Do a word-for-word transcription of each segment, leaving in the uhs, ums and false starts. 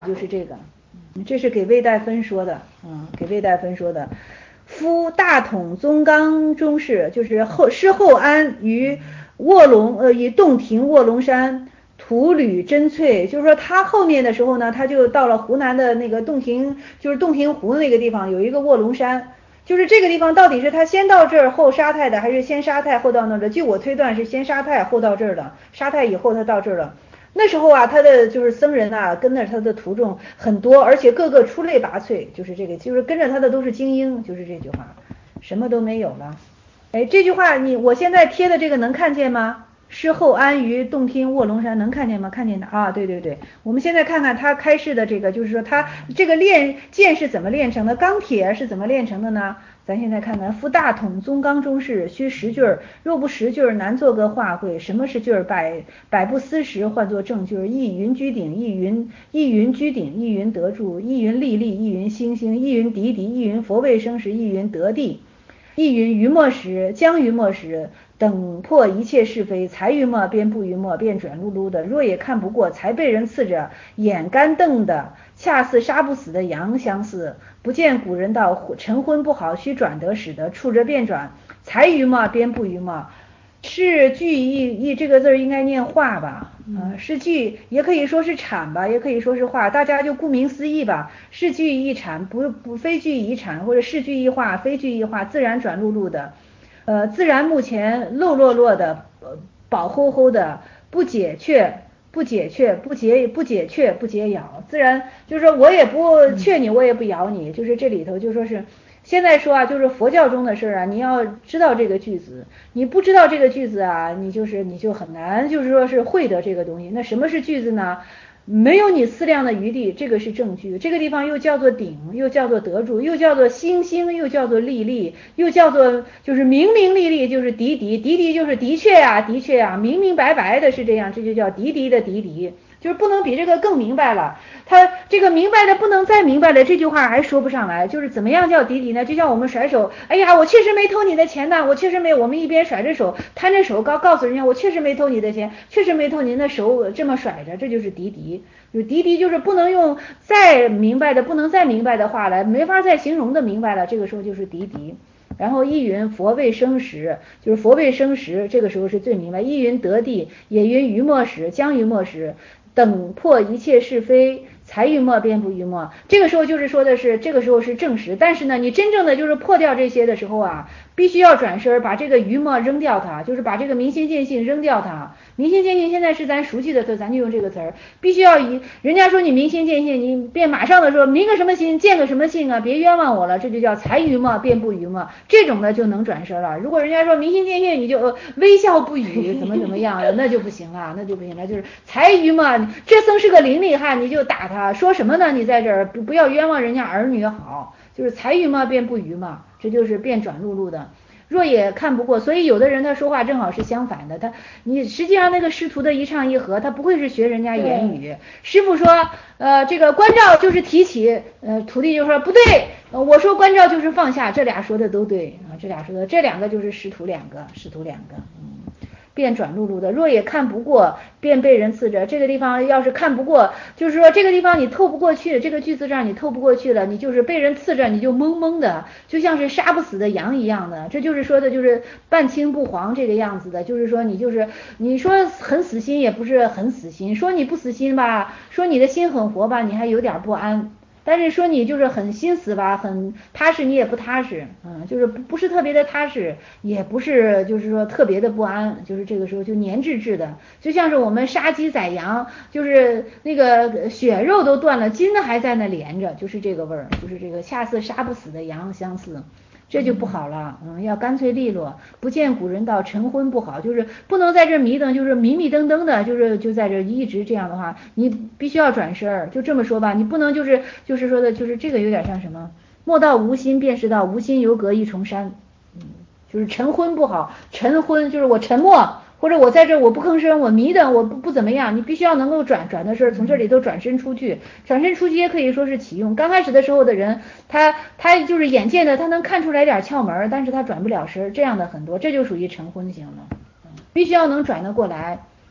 就是这个，这是给魏代芬说的，嗯，给魏代芬说的。夫大统宗纲中事，就是后师后安于卧龙，呃，以洞庭卧龙山，土履真翠，就是说他后面的时候呢，他就到了湖南的那个洞庭，就是洞庭湖那个地方有一个卧龙山，就是这个地方到底是他先到这儿后沙太的，还是先沙太后到那儿的？据我推断是先沙太后到这儿的，沙太以后他到这儿了。那时候啊，他的就是僧人啊，跟着他的徒众很多，而且个个出类拔萃，就是这个，就是跟着他的都是精英，就是这句话，什么都没有了。哎，这句话你我现在贴的这个能看见吗？师后安于洞庭卧龙山，能看见吗？看见的啊，对对对，我们现在看看他开示的这个，就是说他这个炼剑是怎么炼成的，钢铁是怎么炼成的呢？咱现在看看，夫大统宗纲中事，须十句儿，若不十句儿，难做个画会。什么是句儿？百百不思时，换作正句儿。一云居顶，一云一云居顶，一云得住，一云历历，一云星星，一云敌敌，一云佛位生时，一云得地。一云于末时，将于末时，等破一切是非，才于末，便不于末，便转碌碌的。若也看不过，才被人刺着，眼干瞪的，恰似杀不死的羊相似。不见古人道，晨昏不好，须转得使得，触着便转，才于末，便不于末。是句意意这个字应该念化吧，呃，是句也可以说是产吧，也可以说是化，大家就顾名思义吧。是句意产，不不非句意产，或者是句意化，非句意化，自然转碌碌的，呃，自然目前漏落落的，饱齁齁的，不解却不解却不解不解却不解咬，自然就是说我也不却你，我也不咬你，就是这里头就说是。现在说啊，就是佛教中的事啊，你要知道这个句子，你不知道这个句子啊，你就是你就很难，就是说是会得这个东西。那什么是句子呢？没有你思量的余地，这个是正句。这个地方又叫做顶，又叫做得住，又叫做星星，又叫做历历，又叫做就是明明历历，就是的的，的的就是的确呀、啊，的确呀、啊，明明白白的是这样，这就叫的的的的的。就是不能比这个更明白了，他这个明白的不能再明白了，这句话还说不上来。就是怎么样叫敌敌呢？就像我们甩手，哎呀，我确实没偷你的钱呢，我确实没有。我们一边甩着手，摊着手告告诉人家，我确实没偷你的钱，确实没偷您的手，这么甩着，这就是敌敌。就敌敌就是不能用再明白的，不能再明白的话来，没法再形容的明白了，这个时候就是敌敌。然后一云佛未生时，就是佛未生时，这个时候是最明白。一云得地，也云于末时，将于末时。等破一切是非，才于末，便不于末。这个时候就是说的是，这个时候是正时。但是呢，你真正的就是破掉这些的时候啊，必须要转身，把这个于末扔掉它，就是把这个明心见性扔掉它。明心见性现在是咱熟悉的词，咱就用这个词儿。必须要以人家说你明心见性，你便马上的说明个什么心，见个什么性啊，别冤枉我了，这就叫才于末，便不于末。这种的就能转身了。如果人家说明心见性，你就微笑不语，怎么怎么样了，那就不行了，那就不行了，就是才于末。这僧是个伶俐汉，你就打他，说什么呢？你在这儿不不要冤枉人家儿女好，就是才于嘛便不于嘛，这就是变转碌碌的。若也看不过，所以有的人他说话正好是相反的，他你实际上那个师徒的一唱一和，他不会是学人家言语。师父说，呃，这个关照就是提起，呃，徒弟就说不对，呃，我说关照就是放下，这俩说的都对啊，这俩说的这两个就是师徒两个，师徒两个，嗯。便转碌碌的，若也看不过，便被人刺着。这个地方要是看不过，就是说这个地方你透不过去，这个句子上你透不过去了，你就是被人刺着，你就懵懵的，就像是杀不死的羊一样的。这就是说的，就是半青不黄这个样子的，就是说你就是你说很死心也不是很死心，说你不死心吧，说你的心很活吧，你还有点不安。但是说你就是很心死吧，很踏实，你也不踏实，嗯，就是不不是特别的踏实，也不是就是说特别的不安，就是这个时候就黏滞滞的，就像是我们杀鸡宰羊，就是那个血肉都断了，筋还在那连着，就是这个味儿，就是这个恰似杀不死的羊相似。这就不好了，嗯，要干脆利落。不见古人道晨昏不好，就是不能在这迷瞪，就是迷迷瞪瞪的，就是就在这一直这样的话，你必须要转身儿，就这么说吧，你不能就是就是说的，就是这个有点像什么？莫道无心，便是道，无心犹隔一重山。嗯，就是晨昏不好，晨昏就是我沉默。或者我在这我不吭声，我迷的我不不怎么样，你必须要能够转转的事，从这里头转身出去，转身出去也可以说是启用。刚开始的时候的人，他他就是眼见的，他能看出来点窍门，但是他转不了身，这样的很多，这就属于晨昏型了，必须要能转得过来。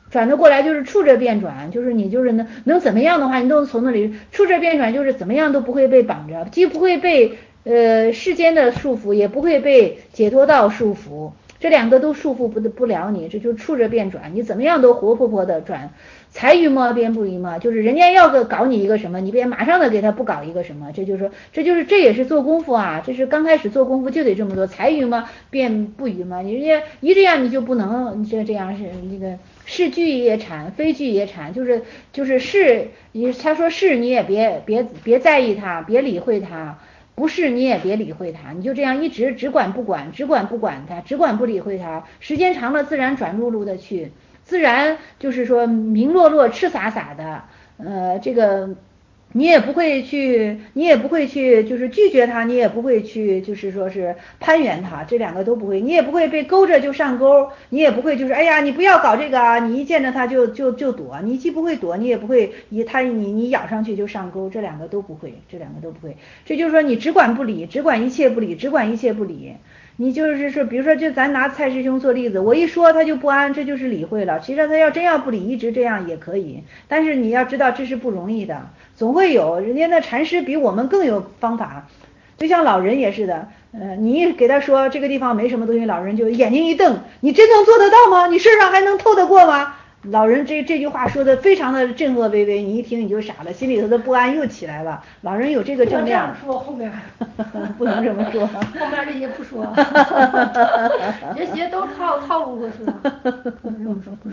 转得过来就是处着变转，就是你就是能能怎么样的话，你都从那里处着变转，就是怎么样都不会被绑着，既不会被呃世间的束缚，也不会被解脱道束缚，这两个都束缚不不了你，这就处着变转，你怎么样都活泼泼的转。才于么便不于么，就是人家要个搞你一个什么，你别马上的给他不搞一个什么，这就是说，这就是这也是做功夫啊，这是刚开始做功夫就得这么做，才于么便不于么，你人家一这样你就不能这这样是这个是聚也产，非聚也产，就是就是是，你他说是你也别别别在意他，别理会他。不是你也别理会他，你就这样一直只管不管，只管不管他，只管不理会他，时间长了自然转碌碌的去。自然就是说明落落赤洒洒的，呃，这个你也不会去，你也不会去，就是拒绝他，你也不会去，就是说是攀援他，这两个都不会，你也不会被勾着就上钩，你也不会就是哎呀，你不要搞这个啊，你一见着他就就就躲，你既不会躲，你也不会以他你你咬上去就上钩，这两个都不会，这两个都不会，这就是说你只管不理，只管一切不理，只管一切不理。你就是说，比如说，就咱拿蔡师兄做例子，我一说他就不安，这就是理会了。其实他要真要不理，一直这样也可以。但是你要知道，这是不容易的，总会有人家的禅师比我们更有方法。就像老人也是的，呃，你给他说这个地方没什么东西，老人就眼睛一瞪，你真能做得到吗？你身上还能透得过吗？老人这这句话说的非常的震愕巍巍，你一听你就傻了，心里头的不安又起来了。老人有这个正量。 说后面不能这么说， 后面这些不说，这些都套套路过去了，不能这么说。